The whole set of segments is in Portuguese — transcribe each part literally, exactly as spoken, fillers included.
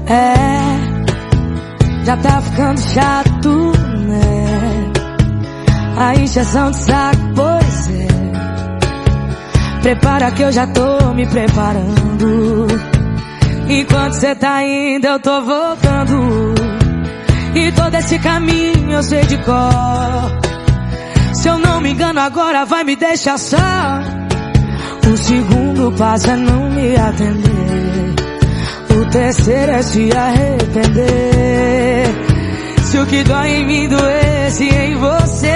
É, já tá ficando chato, né? A injeção de saco, pois é. Prepara que eu já tô me preparando. Enquanto cê tá indo eu tô voltando. E todo esse caminho eu sei de cor. Se eu não me engano agora vai me deixar só. O segundo passo é não me atender. O terceiro é se arrepender. Se o que dói em mim doesse em você.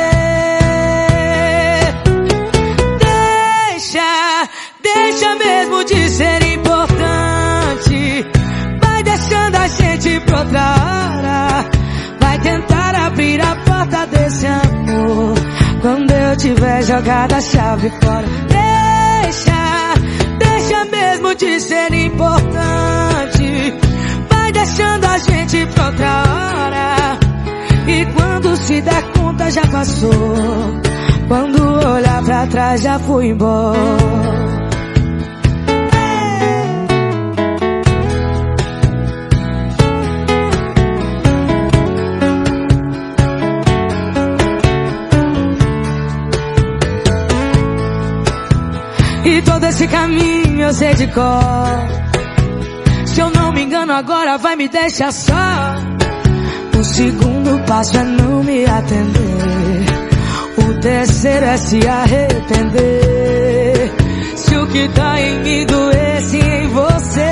Deixa, deixa mesmo de ser importante. Vai deixando a gente pra outra hora. Vai tentar abrir a porta desse amor quando eu tiver jogado a chave fora. Deixa, deixa mesmo de ser importante. Vai deixando a gente pra outra hora. E quando se der conta já passou. Quando olhar pra trás já fui embora. E todo esse caminho eu sei de cor. Se eu não me engano agora vai me deixar só. O segundo passo é não me atender. O terceiro é se arrepender. Se o que tá em mim doesse em você.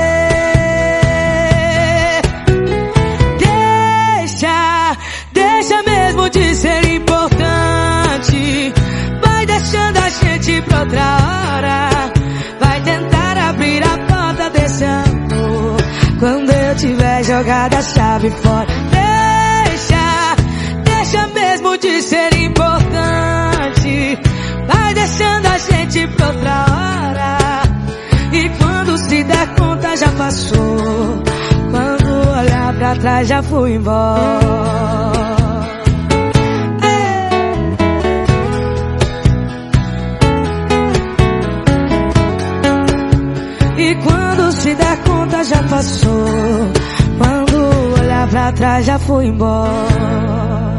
Deixa, deixa mesmo de ser importante. Vai deixando a gente pra outra hora. Vai tentar abrir a porta desse amor quando eu tiver jogado a chave fora. Deixa, deixa mesmo de ser importante. Vai deixando a gente pra outra hora. E quando se der conta já passou. Quando olhar pra trás já fui embora. E quando se der conta já passou. Quando olhar pra trás já fui embora.